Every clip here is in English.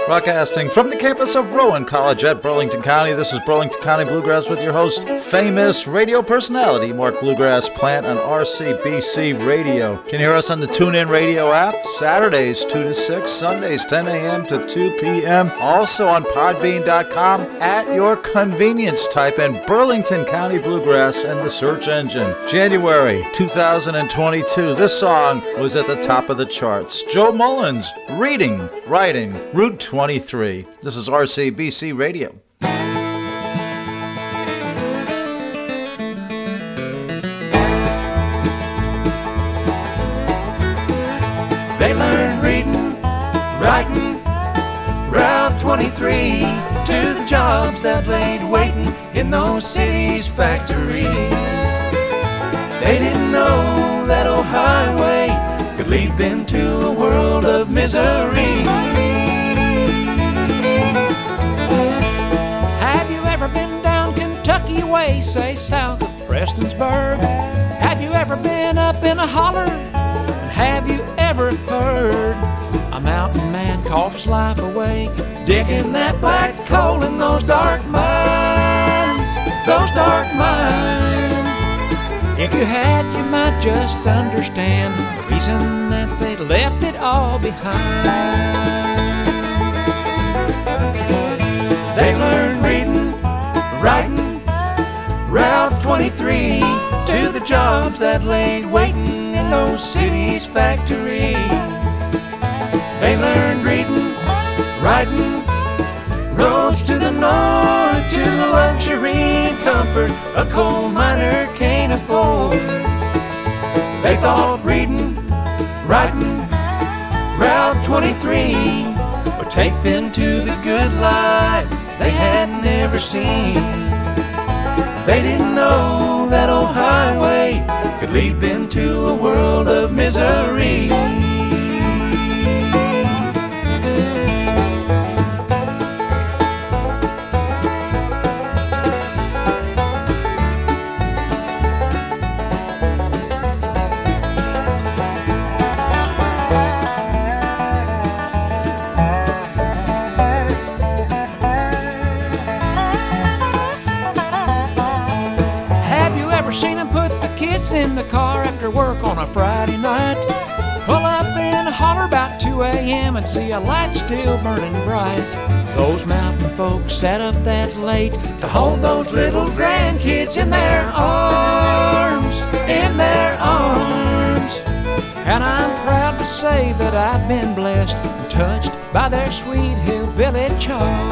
Broadcasting from the campus of Rowan College at Burlington County, this is Burlington County Bluegrass with your host, famous radio personality, Mark Bluegrass Plant on RCBC Radio. You can hear us on the TuneIn Radio app, Saturdays 2 to 6, Sundays 10 a.m. to 2 p.m. Also on Podbean.com at your convenience. Type in Burlington County Bluegrass in the search engine. January 2022, this song was at the top of the charts. Joe Mullins, Reading, Writing, Route 23. This is RCBC Radio. They learn reading, writing, Route 23 to the jobs that laid waiting in those cities' factories. They didn't know that old highway could lead them to a world of misery. Have you ever been down Kentucky way, say south of Prestonsburg? Have you ever been up in a holler? And have you ever heard a mountain man cough his life away, digging that black coal in those dark mines, those dark mines? If you had, you might just understand the reason that they left it all behind. They learned reading, writing, Route 23 to the jobs that laid waiting in those cities' factories. They learned reading, writing, roads to the north, to the luxury and comfort a coal miner can't afford. They thought reading, writing, Route 23 would take them to the good life they had never seen. They didn't know that old highway could lead them to a world of misery. In the car after work on a Friday night, pull up in a holler about 2 a.m. and see a light still burning bright. Those mountain folks sat up that late to hold those little grandkids in their arms, in their arms. And I'm proud to say that I've been blessed and touched by their sweet hillbilly charm.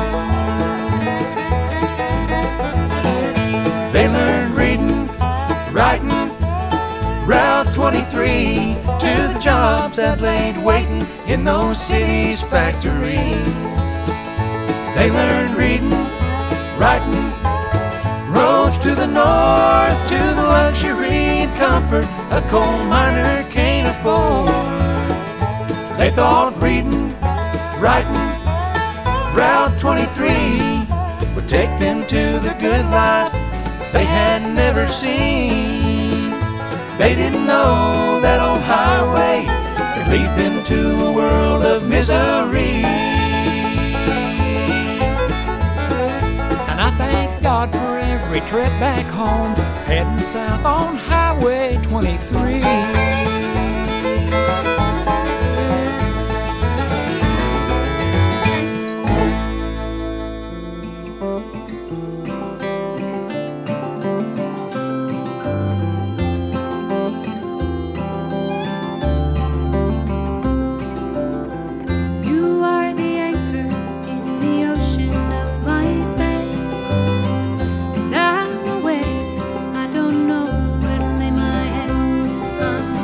They learned reading, writing, Route 23 to the jobs that laid waiting in those cities' factories. They learned reading, writing, roads to the north, to the luxury and comfort a coal miner can't afford. They thought reading, writing, Route 23 would take them to the good life they had never seen. They didn't know that old highway could lead them to a world of misery. And I thank God for every trip back home, heading south on Highway 23. Now away, I don't know where to lay my head. I'm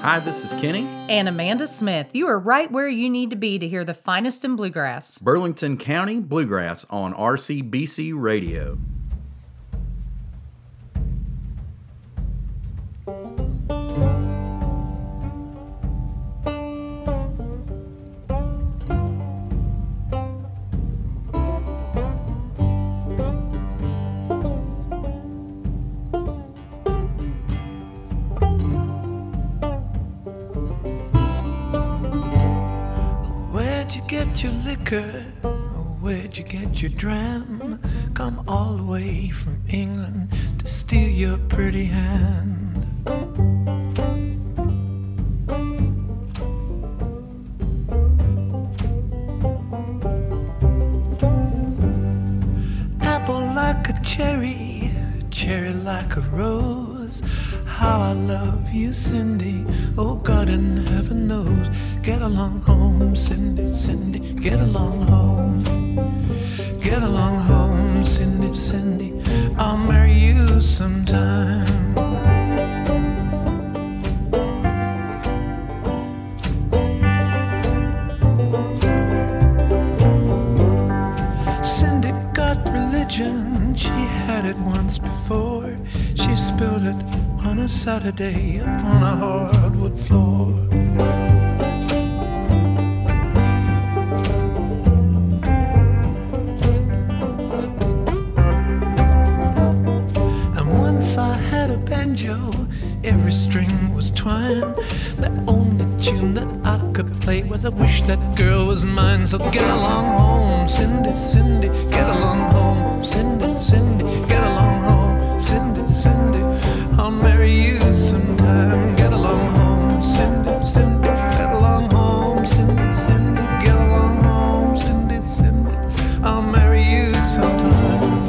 Hi, this is Kenny. And Amanda Smith. You are right where you need to be to hear the finest in bluegrass. Burlington County Bluegrass on RCBC Radio. Your liquor, where'd you get your dram? Come all the way from England to steal your pretty hand. Apple like a cherry, cherry like a rose. How I love you, Cindy, oh God in heaven knows. Get along home, Cindy, Cindy, get along home. Get along home, Cindy, Cindy, I'll marry you sometime. Cindy got religion, she had it once before. She spilled it on a Saturday upon a hardwood floor. And once I had a banjo, every string was twine. The only tune that I could play was I Wish That Girl Was Mine. So get along home, Cindy, Cindy, get along home, Cindy, Cindy, get along home, Cindy, Cindy, I'll marry you sometime. Get along home, Cindy, Cindy, get along home, Cindy, Cindy, get along home, Cindy, Cindy, I'll marry you sometime.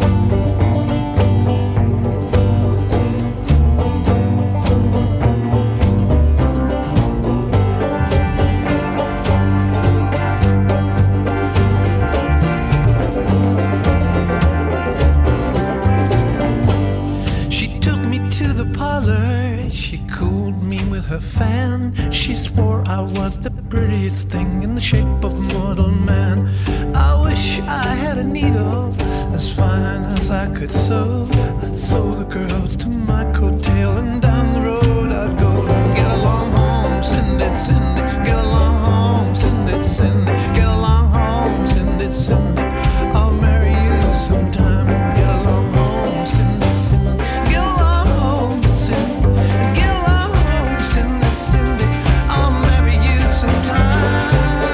Her fan, she swore I was the prettiest thing in the shape of a mortal man. I wish I had a needle as fine as I could sew. I'd sew the girls to my coattail, and down the road I'd go. Get along home, Cindy, Cindy, get along home, Cindy, Cindy, get along home, Cindy, Cindy, I'll marry you sometime. Get along home, Cindy, Cindy, get along home, Cindy, get along home, Cindy, Cindy, I'll marry you sometime.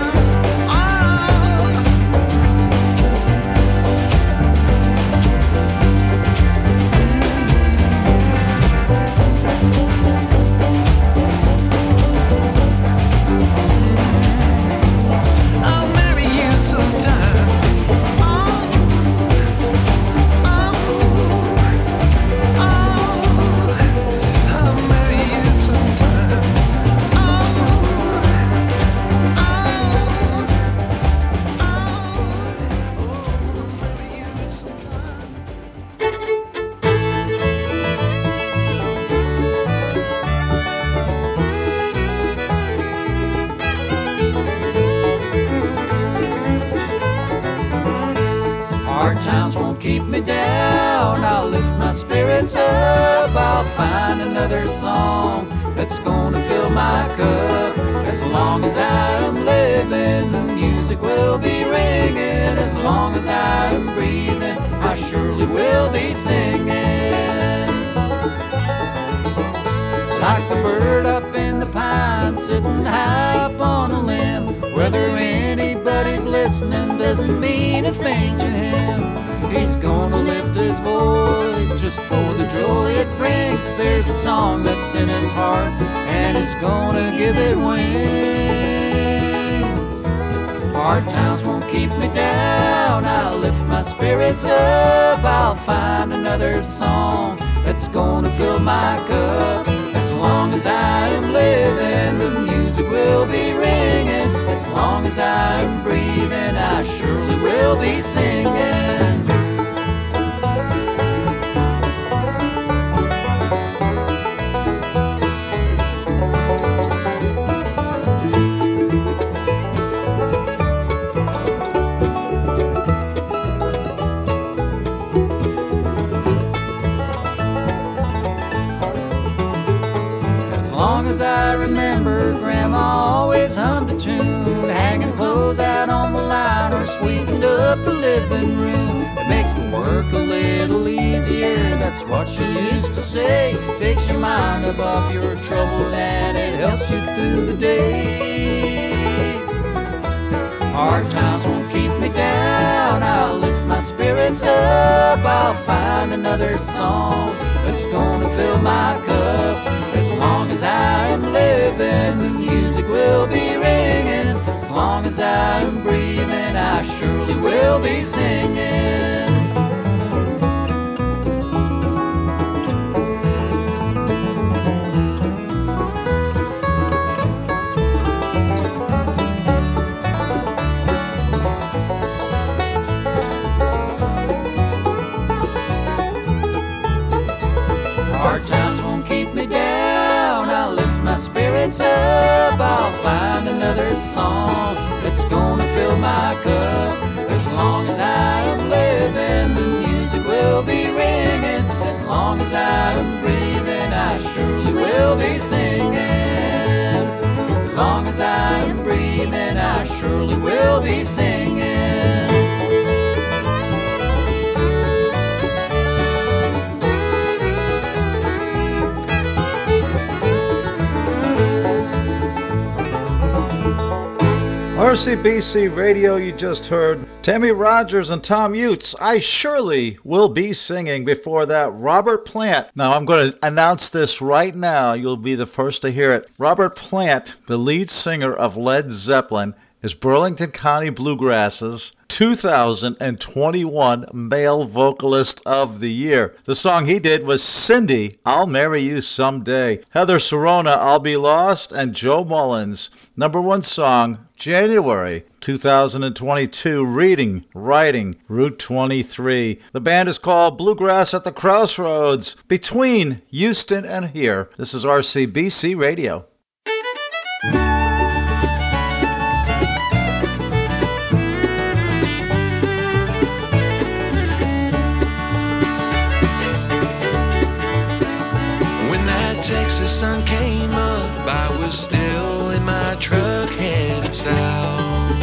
I'll marry you sometime. I'll marry you sometime. Hard times won't keep me down. I'll lift my spirits up. I'll find another song that's gonna fill my cup. As long as I am living, the music will be ringing. As long as I am breathing, I surely will be singing. Like the bird up in the pine, sitting high up on a limb. Whether anybody's listening doesn't mean a thing to him. He's gonna lift his voice just for the joy it brings. There's a song that's in his heart, and he's gonna give it wings. Hard times won't keep me down. I'll lift my spirits up. I'll find another song that's gonna fill my cup. As long as I am living, the music will be ringing. As long as I'm breathing, I surely will be singing. long as I remember, Grandma always hummed a tune, hanging clothes out on the line or sweeping up the living room. It makes the work a little easier, that's what she used to say. Takes your mind above your troubles and it helps you through the day. Hard times won't keep me down, I'll lift my spirits up. I'll find another song that's gonna fill my cup. As long as I am living, the music will be ringing. As long as I am breathing, I surely will be singing. Hard times won't keep me down, I'll lift my spirits up. I'll find another song that's gonna fill my cup. As long as I am living, the music will be ringing. As long as I am breathing, I surely will be singing. As long as I am breathing, I surely will be singing. RCBC Radio, you just heard Tammy Rogers and Tom Utes. I surely will be singing. Before that, Robert Plant. Now, I'm going to announce this right now. You'll be the first to hear it. Robert Plant, the lead singer of Led Zeppelin, is Burlington County Bluegrass's 2021 Male Vocalist of the Year. The song he did was Cindy, I'll Marry You Someday. Heather Serona, I'll Be Lost, and Joe Mullins, #1 song, January 2022, Reading, Writing, Route 23. The band is called Bluegrass at the Crossroads, between Houston and here. This is RCBC Radio. Texas sun came up, I was still in my truck headed south.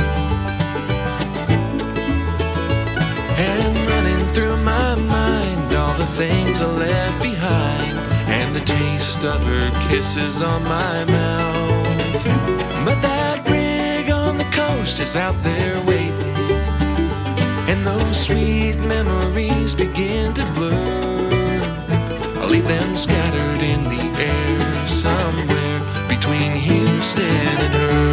And running through my mind all the things I left behind, and the taste of her kisses on my mouth. But that rig on the coast is out there waiting, and those sweet memories begin to blur. I'll leave them scattered in the air somewhere between Houston and her.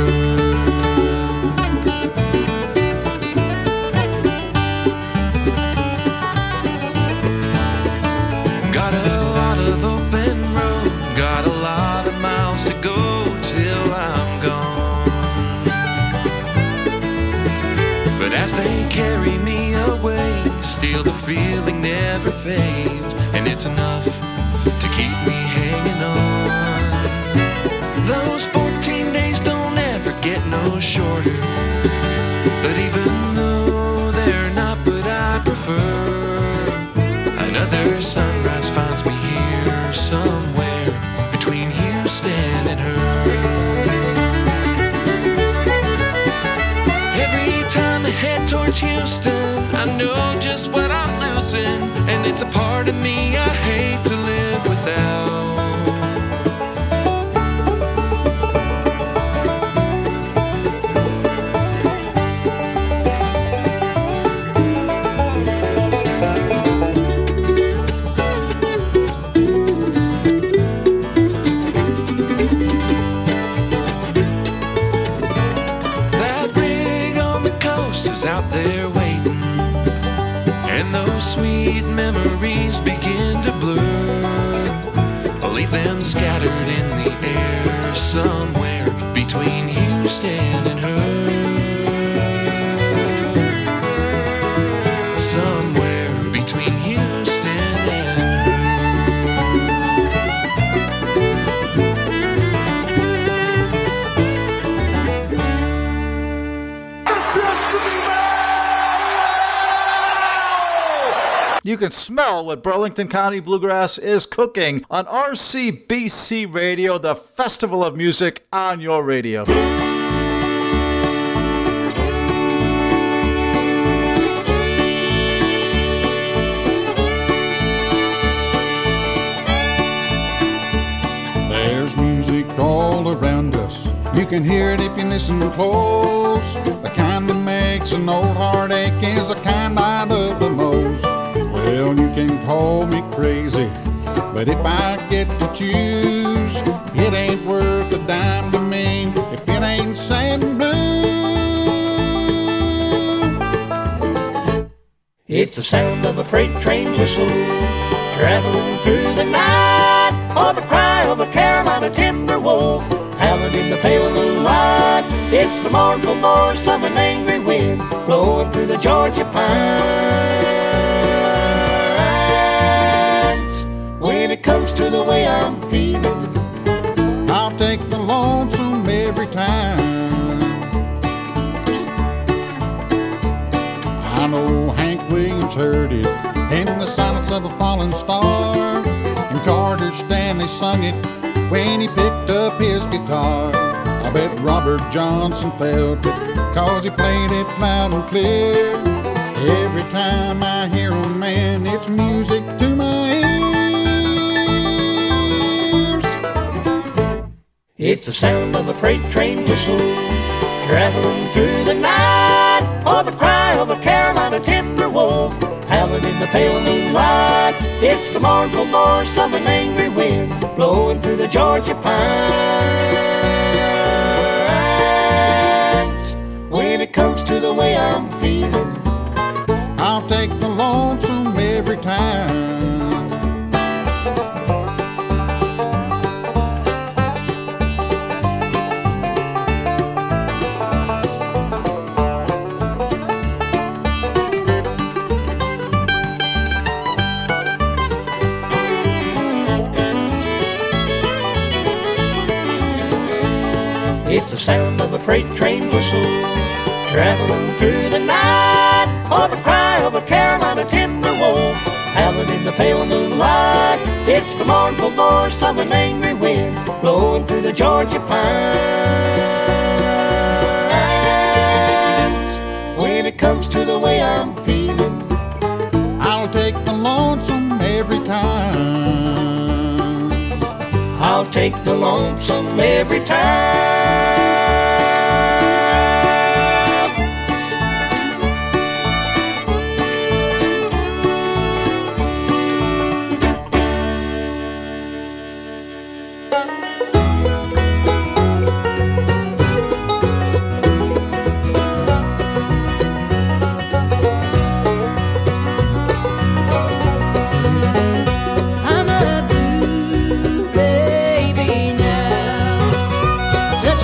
Got a lot of open road, got a lot of miles to go till I'm gone. But as they carry me away, still the feeling never fades, and it's enough to keep me hanging on. Those 14 days don't ever get no shorter, but even though they're not what I prefer, another sunrise finds me here somewhere between Houston and her. Every time I head towards Houston, I know just what I'm losing, and it's a part of me I hate to live without. That rig on the coast is out there waiting, and those sweet memories begin you can smell what Burlington County Bluegrass is cooking on RCBC Radio, the festival of music on your radio. There's music all around us. You can hear it if you listen close. The kind that makes an old heart ache is the kind I love the most. Well, you can call me crazy, but if I get to choose, it ain't worth a dime to me if it ain't sad and blue. It's the sound of a freight train whistle traveling through the night, or the cry of a Carolina timber wolf howling in the pale moonlight. It's the mournful voice of an angry wind blowing through the Georgia pines. When it comes to the way I'm feeling, I'll take the lonesome every time. I know Hank Williams heard it in the silence of a falling star, and Carter Stanley sung it when he picked up his guitar. I bet Robert Johnson felt it, 'cause he played it loud and clear. Every time I hear him, man, it's music to my ears. it's the sound of a freight train whistle traveling through the night, or the cry of a Carolina timber wolf howling in the pale moonlight. It's the mournful voice of an angry wind blowing through the Georgia pines. When it comes to the way I'm feeling, I'll take the lonesome every time. it's the sound of a freight train whistle traveling through the night, or the cry of a Carolina timber wolf howling in the pale moonlight. It's the mournful voice of an angry wind blowing through the Georgia pines. When it comes to the way I'm feeling, I'll take the lonesome every time. I'll take the lonesome every time. I'm a blue baby now.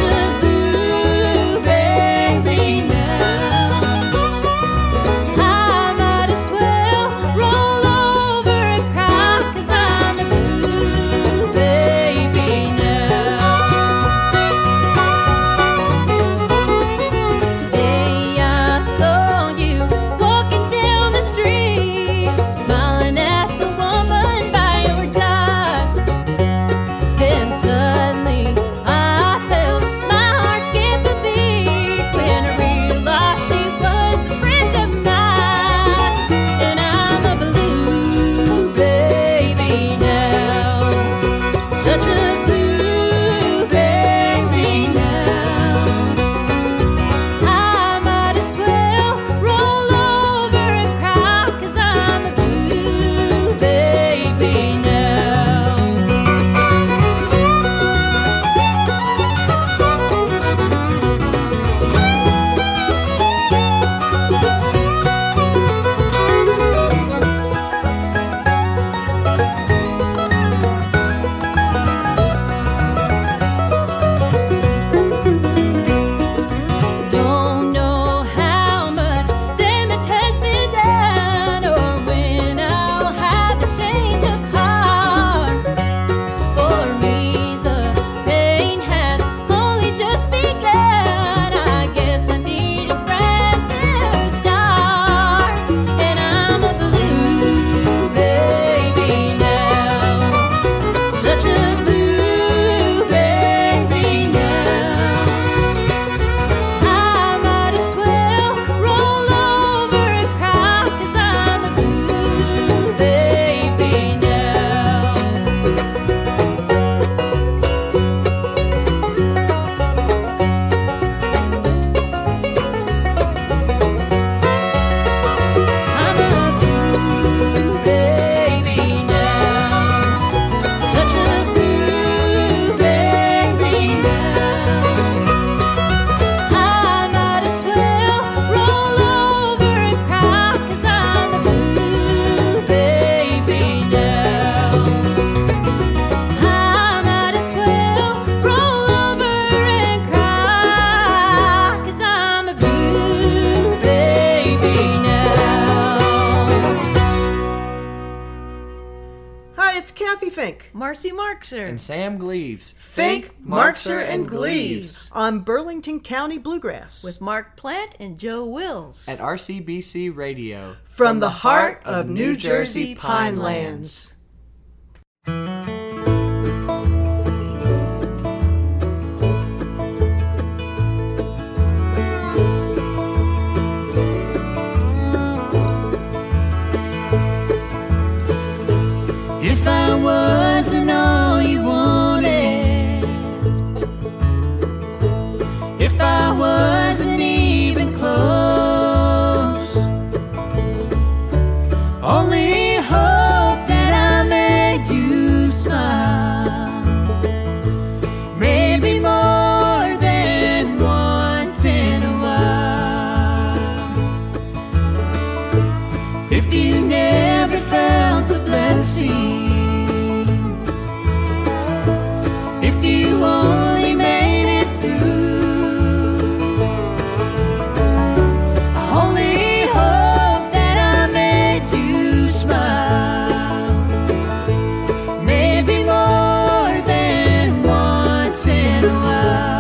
Kathy Fink, Marcy Markser, and Sam Gleaves. Fink, Markser, and Gleaves on Burlington County Bluegrass with Mark Plant and Joe Wills at RCBC Radio from the heart of New Jersey Pinelands. If I wasn't all you wanted, if I wasn't even close, only hope that I made you smile, maybe more than once in a while. If you never felt the blessing, if you only made it through, I only hope that I made you smile, maybe more than once in a while.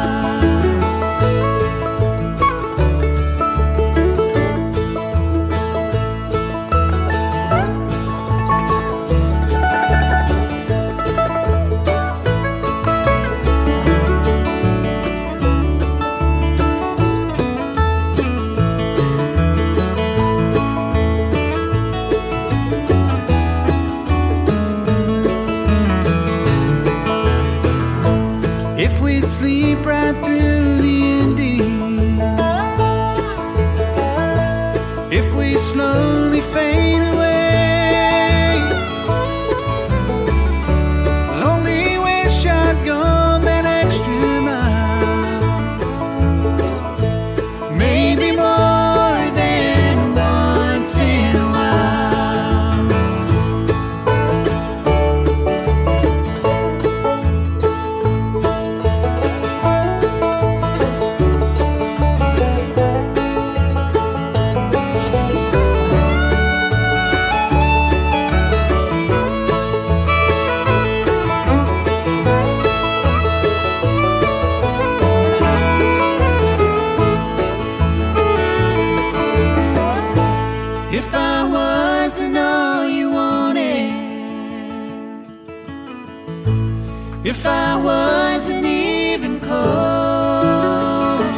If we sleep right through the ending, if we slowly fade away, I'll only wish I'd gone that extra mile, maybe more than once in a while. If I wasn't all you wanted, if I wasn't even close,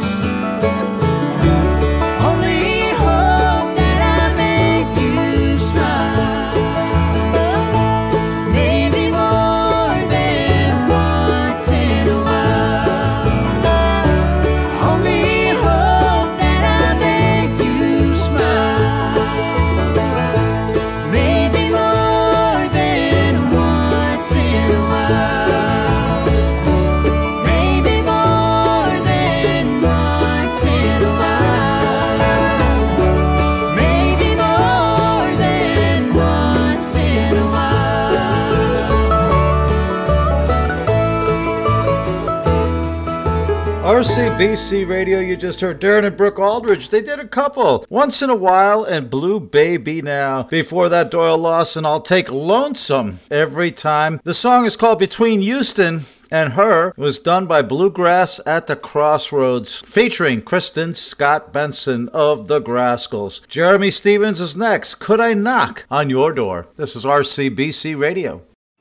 only hope that I made you smile, maybe more than once in a while. Only hope that I made you smile, maybe more than once in a while. Maybe more than once in a while. Maybe more than once in a while. RCBC Radio, you just heard Darren and Brooke Aldridge. They did a couple, Once in a While and Blue Baby Now. Before that, Doyle Lawson, I'll Take Lonesome Every Time. The song is called Between Houston and Her. It was done by Bluegrass at the Crossroads, featuring Kristen Scott Benson of the Grascals. Jeremy Stevens is next. Could I Knock on Your Door? This is RCBC Radio.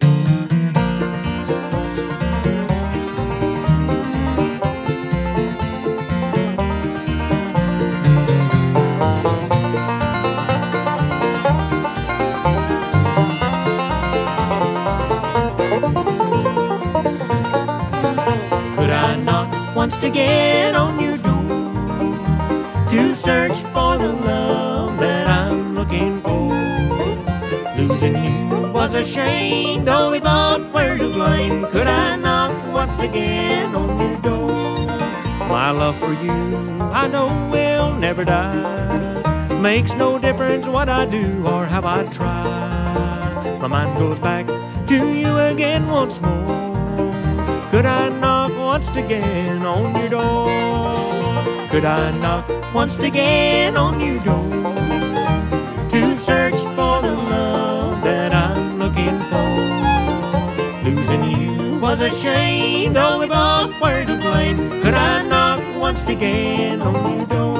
Could I knock once again on your door to search for the love that I'm looking for? Losing you was a shame, though we both were to blame. Could I knock once again on your door? My love for you, I know will never die. Makes no difference what I do or how I try. My mind goes back to you again once more. Could I knock once again on your door? Could I knock once again on your door to search for the love that I'm looking for? you was ashamed, oh, we both were to blame. Could I knock once again on your door?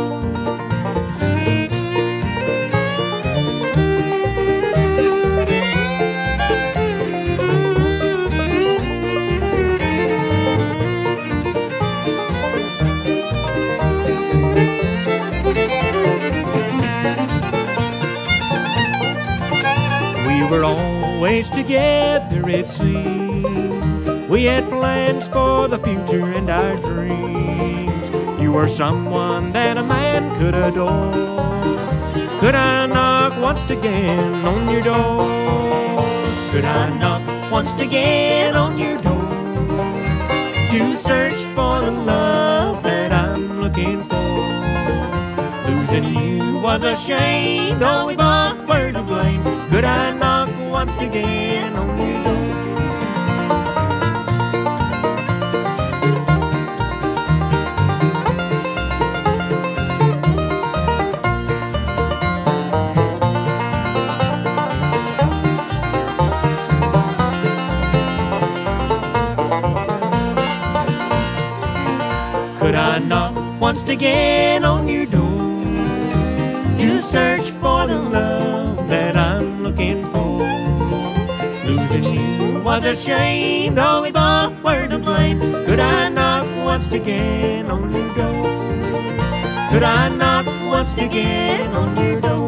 We were always together, it seemed. We had plans for the future and our dreams. You were someone that a man could adore. Could I knock once again on your door? Could I knock once again on your door? To search for the love that I'm looking for. Losing you was a shame, though we both were to blame. Could I knock once again on your door? Could I knock once again on your door? To search for the love that I'm looking for. Losing you was a shame, though we both were to blame. Could I knock once again on your door? Could I knock once again on your door?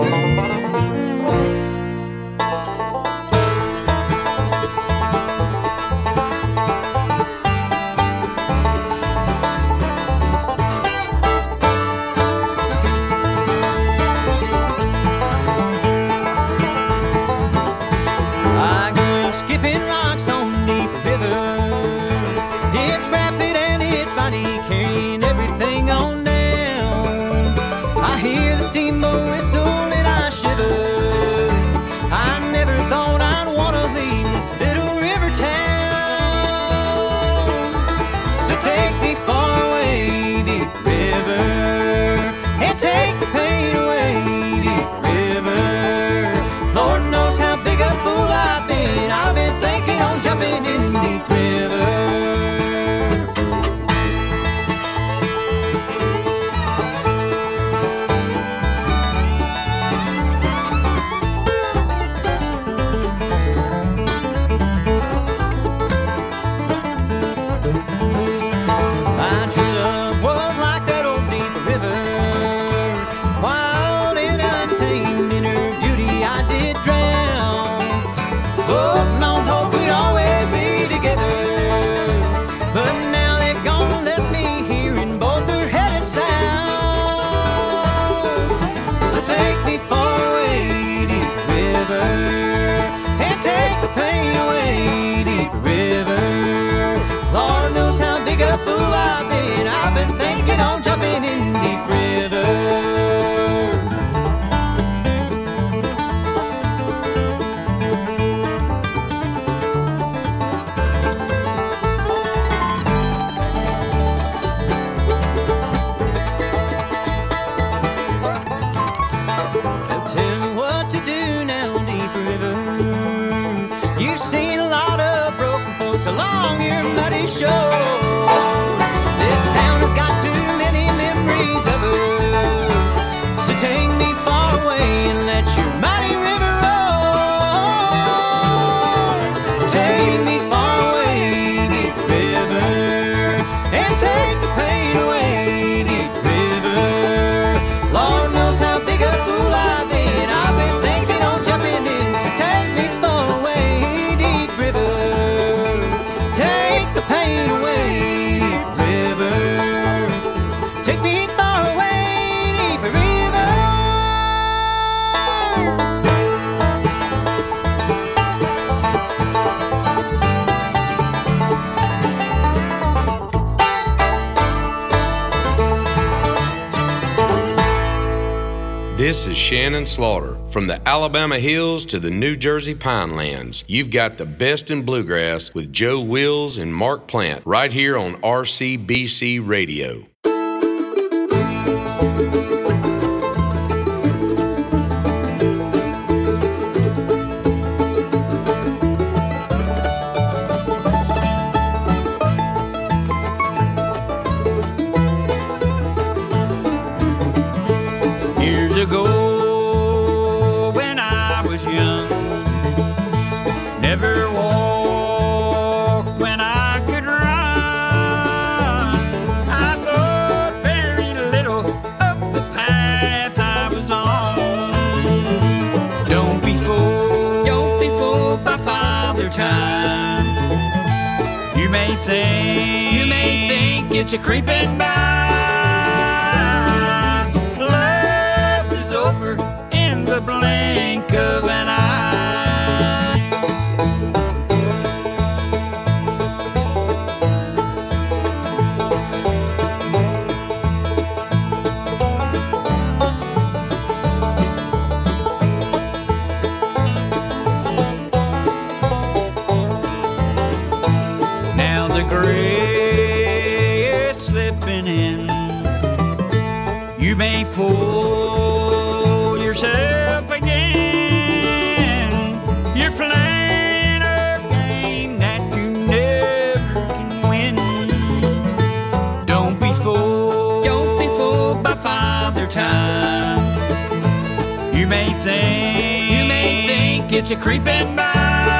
Along your muddy shore, this town has got too many memories of her. So take me far away and let your mighty river roar. Take me far away, deep river, and take the pain away, deep river. Lord knows how big a fool I've been. I've been thinking on jumping in. So take me far away, deep river. Take the pain away, deep river. Take me far away, deep river. This is Shannon Slaughter. From the Alabama hills to the New Jersey Pinelands, you've got the best in bluegrass with Joe Wills and Mark Plant right here on RCBC Radio. time. You may think it's a creeping by. Love is over in the blink of an eye. Now the gray is slipping in. You may fool yourself again. You're playing a game that you never can win. Don't be fooled by Father Time. You may think it's a creeping by.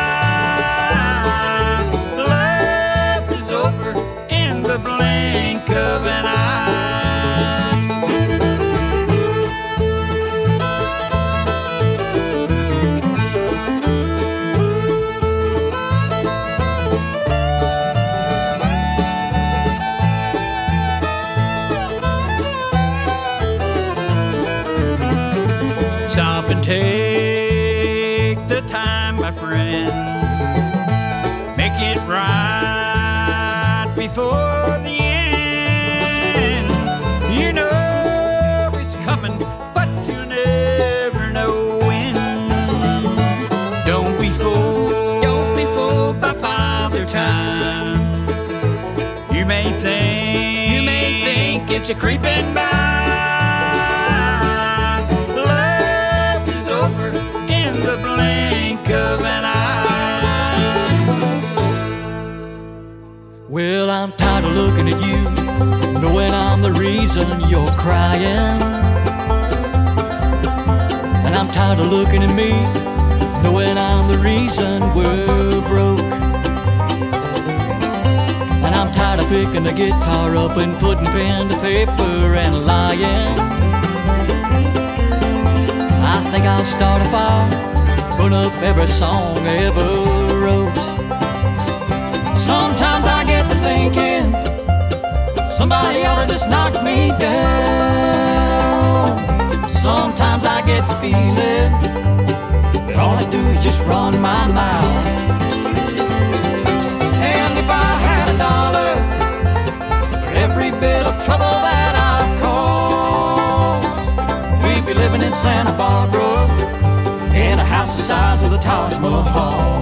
Love is over in the blink of an eye. Stop and take the time, my friend. Make it right before the end. You know it's coming, but you never know when. Don't be fooled by Father Time. You may think it's a creeping by. In the blink of an eye. Well, I'm tired of looking at you, knowing I'm the reason you're crying. And I'm tired of looking at me, knowing I'm the reason we're broke. And I'm tired of picking the guitar up and putting pen to paper and lying. I think I'll start a fire, burn up every song I ever wrote. Sometimes I get to thinking somebody ought to just knock me down. Sometimes I get the feeling that all I do is just run my mouth. And if I had $1 for every bit of trouble that I've caused, we'd be living in Santa Barbara in a house the size of the Taj Mahal.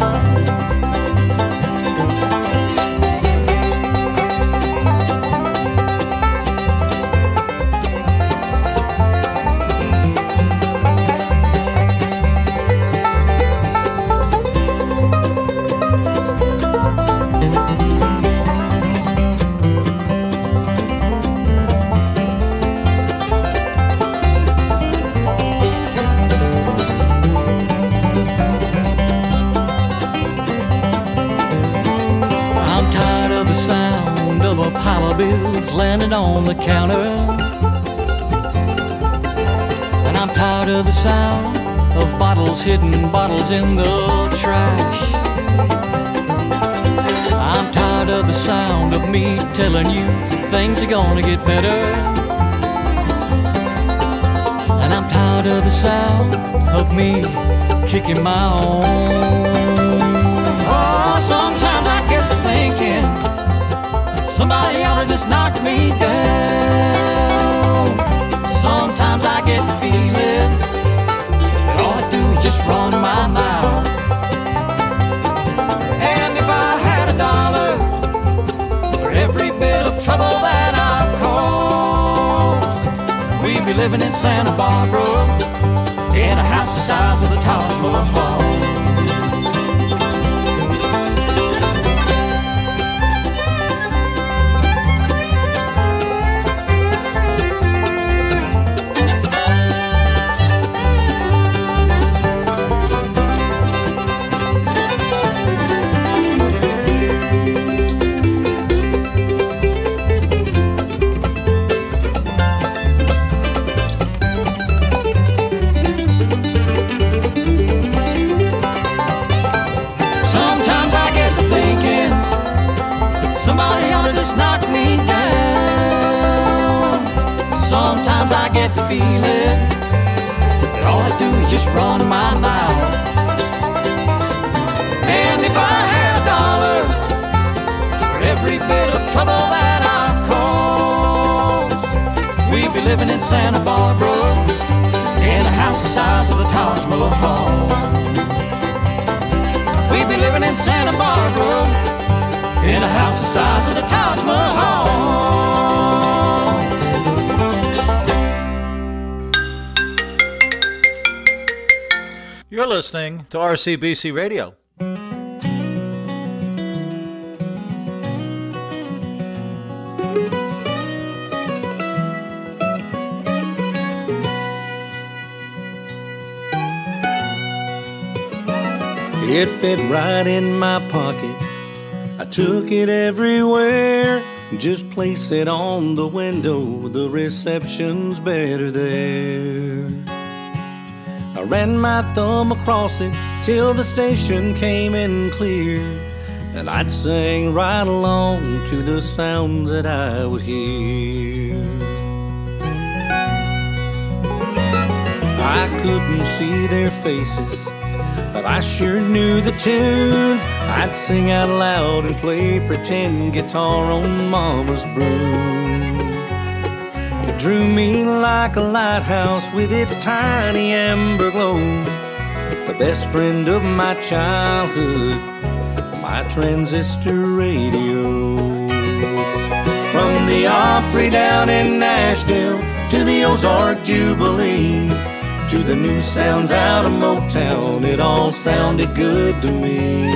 Bills landing on the counter, and I'm tired of the sound of bottles hitting bottles in the trash. I'm tired of the sound of me telling you things are gonna get better, and I'm tired of the sound of me kicking my own. Oh, sometimes I get to thinking somebody ought to just knock me down. Sometimes I get the feeling that all I do is just run my mouth. And if I had $1 for every bit of trouble that I've caused, we'd be living in Santa Barbara in a house the size of the Taj Mahal. to feel it, and all I do is just run my mouth. And if I had a dollar for every bit of trouble that I've caused, we'd be living in Santa Barbara in a house the size of the Taj Mahal. We'd be living in Santa Barbara in a house the size of the Taj Mahal. You're listening to RCBC Radio. It fit right in my pocket. I took it everywhere. Just place it on the window. The reception's better there. I ran my thumb across it till the station came in clear, and I'd sing right along to the sounds that I would hear. I couldn't see their faces, but I sure knew the tunes. I'd sing out loud and play pretend guitar on Mama's broom. It drew me like a lighthouse with its tiny amber glow, the best friend of my childhood, my transistor radio. From the Opry down in Nashville to the Ozark Jubilee, to the new sounds out of Motown, it all sounded good to me.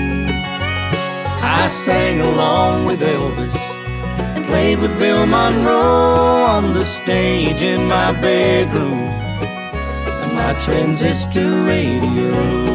I sang along with Elvis and played with Bill Monroe on the stage in my bedroom and my transistor radio.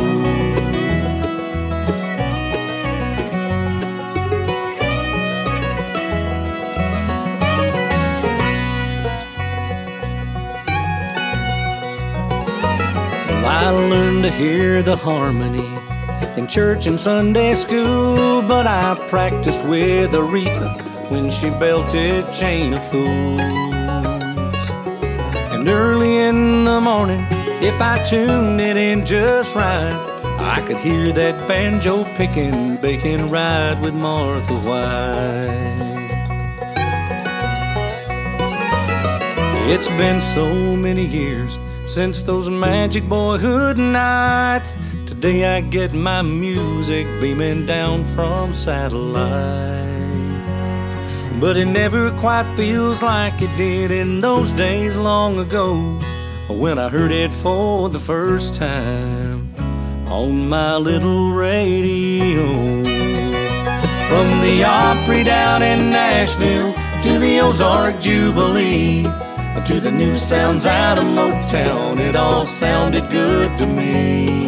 I learned to hear the harmony in church and Sunday school, but I practiced with Aretha when she belted Chain of Fools. And early in the morning, if I tuned it in just right, I could hear that banjo picking, baking right with Martha White. It's been so many years since those magic boyhood nights. Today I get my music beaming down from satellite, but it never quite feels like it did in those days long ago, when I heard it for the first time on my little radio. From the Opry down in Nashville to the Ozark Jubilee, to the new sounds out of Motown, it all sounded good to me.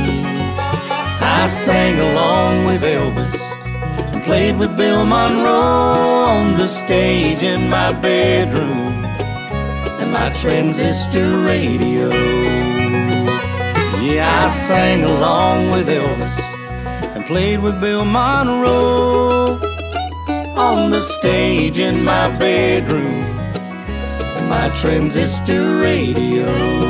I sang along with Elvis and played with Bill Monroe on the stage in my bedroom and my transistor radio. Yeah, I sang along with Elvis and played with Bill Monroe on the stage in my bedroom, my transistor radio.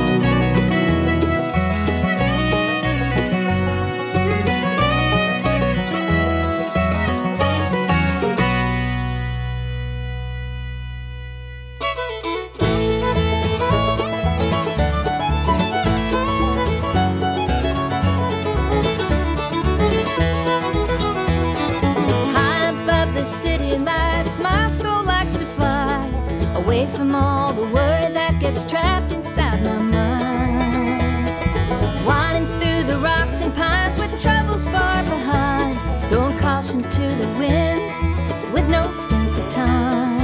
High above the city lights, my soul likes to fly away from all the worry that gets trapped inside my mind. Winding through the rocks and pines with troubles far behind, throwing caution to the wind with no sense of time.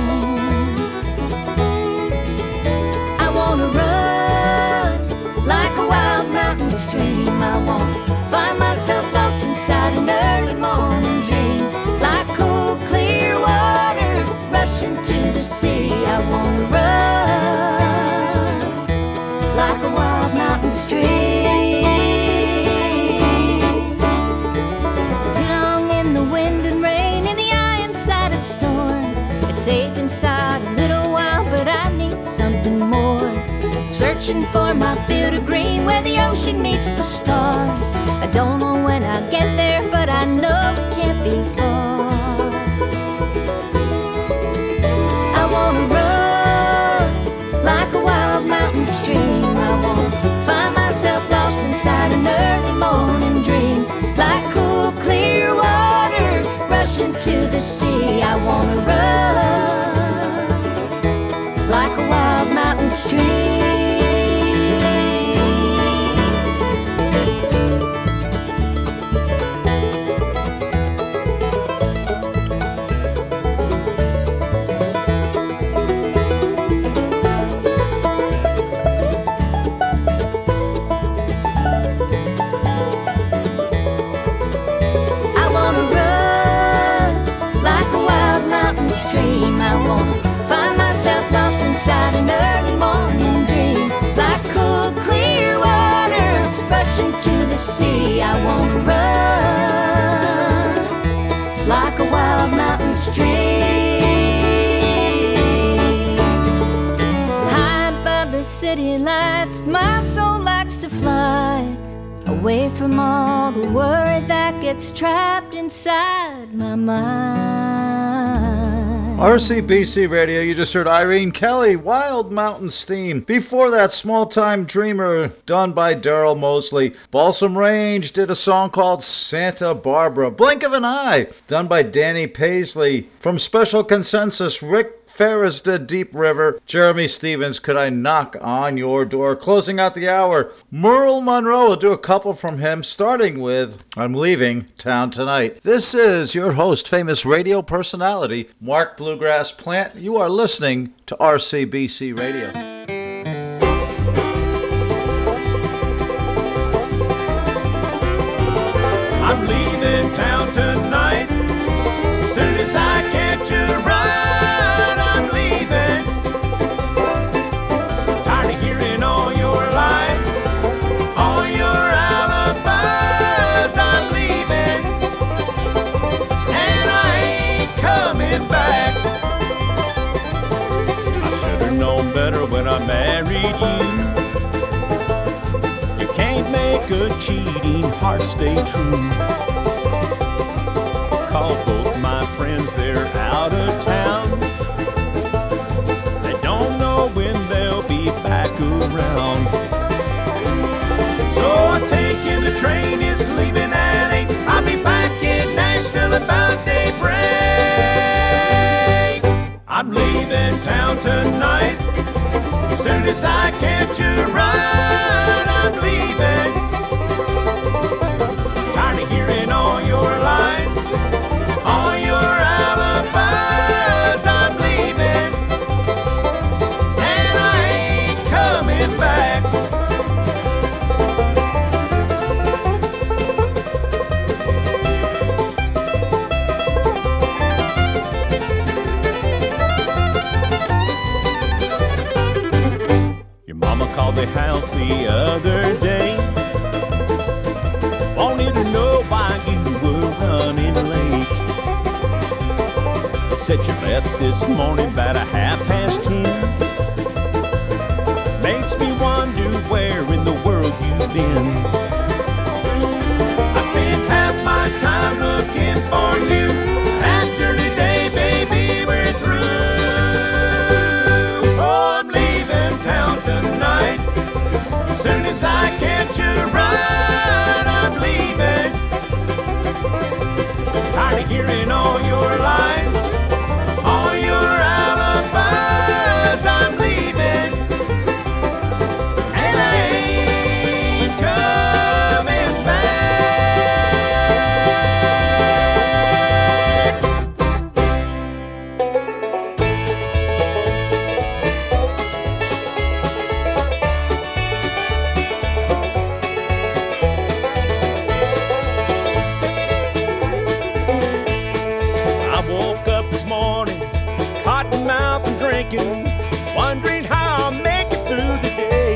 I wanna run like a wild mountain stream. I wanna find myself lost inside an early morning dream, like cool clear water rushing to the sea. I wanna run like a wild mountain stream. Too long in the wind and rain, in the eye inside a storm. It's safe inside a little while, but I need something more. searching for my field of green where the ocean meets the stars. I don't know when I'll get there, but I know it can't be far. I wanna run like a wild mountain stream. I wanna find myself lost inside an early morning dream. Like cool, clear water rushing to the sea. I wanna run like a wild mountain stream. I wanna find myself lost inside an early morning dream. Like cool, clear water rushing to the sea. I wanna run like a wild mountain stream. High above the city lights, my soul likes to fly away from all the worry that gets trapped inside my mind. RCBC Radio, you just heard Irene Kelly, Wild Mountain Steam. Before that, Small Time Dreamer, done by Daryl Mosley. Balsam Range did a song called Santa Barbara. Blink of an Eye, done by Danny Paisley. From Special Consensus, Rick Ferris did Deep River. Jeremy Stevens, Could I Knock on Your Door? Closing out the hour, Merle Monroe will do a couple from him, starting with I'm Leaving Town Tonight. This is your host, famous radio personality, Mark Bluegrass Plant. You are listening to RCBC Radio. I'm leaving town tonight. As soon as I catch a ride, I'm leaving. Tired of hearing all your lies, all your alibis. I'm leaving, and I ain't coming back. I should've known better when I married you. You can't make a cheating heart stay true. Call both my friends, they're out of town. They don't know when they'll be back around. So I'm taking the train, it's leaving at 8. I'll be back in Nashville about daybreak. I'm leaving town tonight. As soon as I catch a ride, I'm leaving. Tired of hearing all your lies, all your alibis. I'm leaving, and I ain't coming back. Your mama called the house the other day, wanted to know why you were running late. Said you left this morning about 10:30. Makes me wonder where in the world you've been. I spent half my time looking for you. After today, baby, we're through. Oh, I'm leaving town tonight. As soon as I catch a ride, I'm leaving. Tired of hearing all your lies, all your alibis. I'm leaving, and I ain't coming back. I woke up this morning, cotton mouth and drinking, wondering how I'll make it through the day.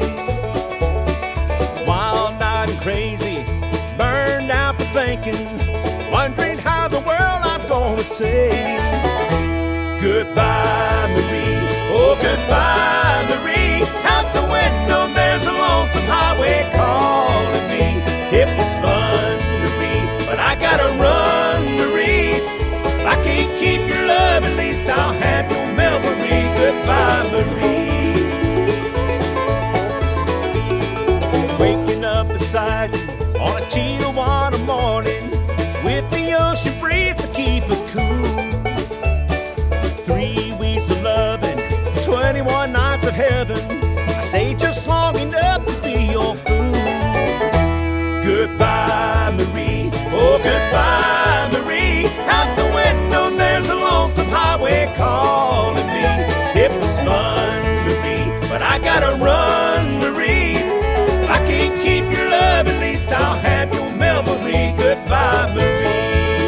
Wild-eyed and crazy, burned out for thinking, wondering how the world I'm gonna say. Goodbye, Marie, oh goodbye, Marie, out the way window there's a lonesome highway calling me. It was fun to read, but I gotta run to read. If I can't keep your love, at least I'll have your memory. Goodbye, Marie. Waking up beside you on a Tijuana morning with the ocean breeze to keep us cool. 3 weeks of loving, 21 nights of heaven. I say just long enough to be your fool. Goodbye, Marie. Oh, goodbye, Marie. Out the window there's a lonesome highway calling me. It was fun to read, but I gotta run to read. If I can't keep your love, at least I'll have your memory. Goodbye, Marie.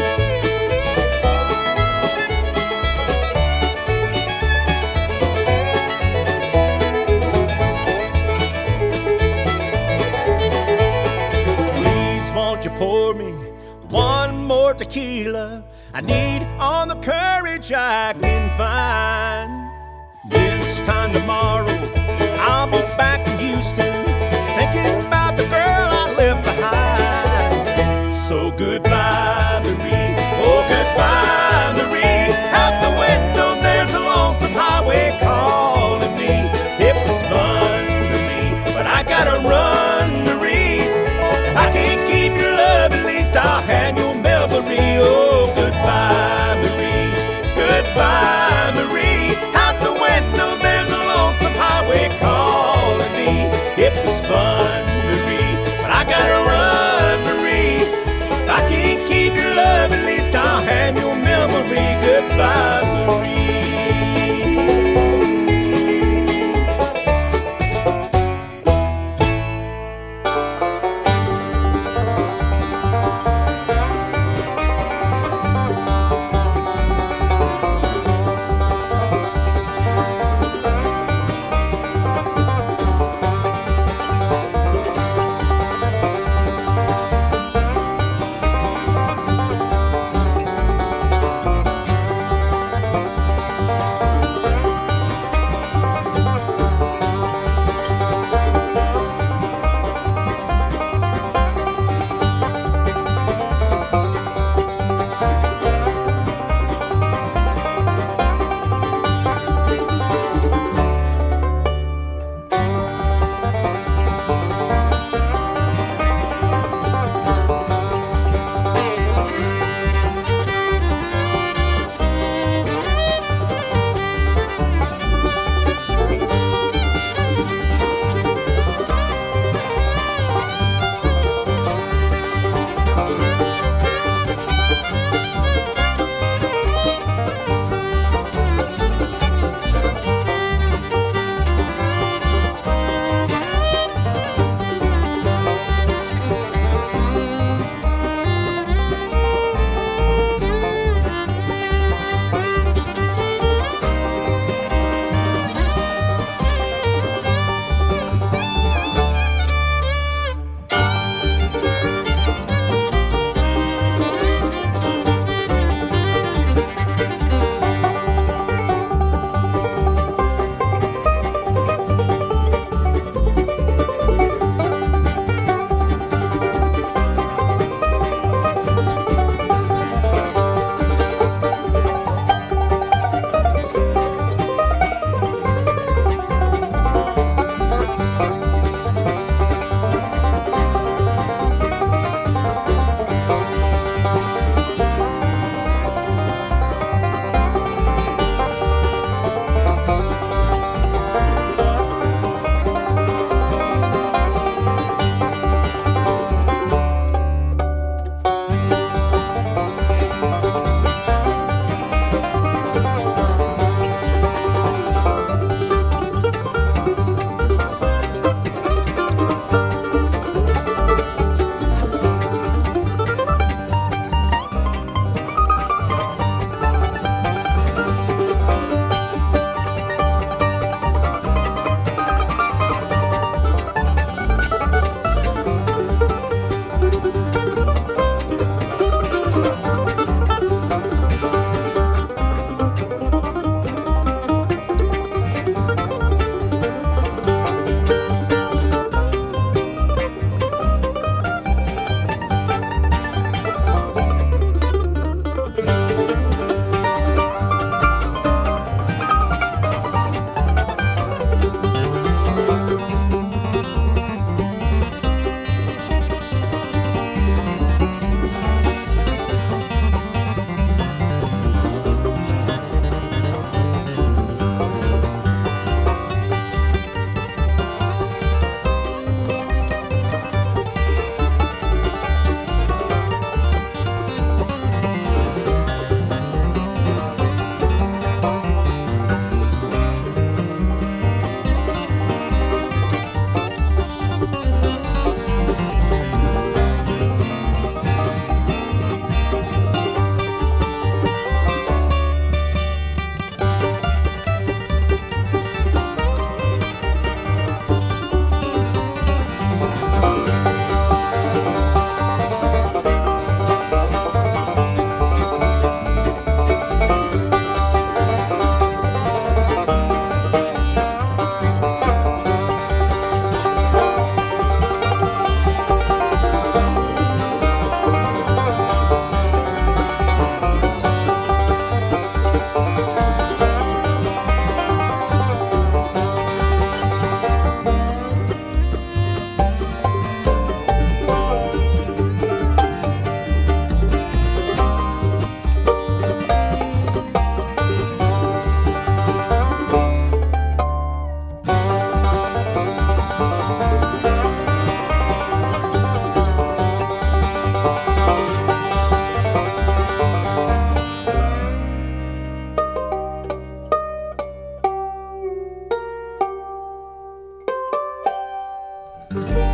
Won't you pour me one more tequila? I need all the courage I can find. This time tomorrow I'll be back in Houston, thinking about the girl I left behind. So goodbye, Marie. Oh, goodbye, Marie. Out the window there's a lonesome highway calling me. It was fun to me, but I gotta run to read. If I can't keep your love, at least I'll have your memory. Oh, goodbye, Marie. Goodbye, Marie. Out the window there's a lonesome highway calling me. It was fun, Marie, but I gotta run, Marie. If I can't keep your love, at least I'll have your memory. Goodbye, Marie. Deep.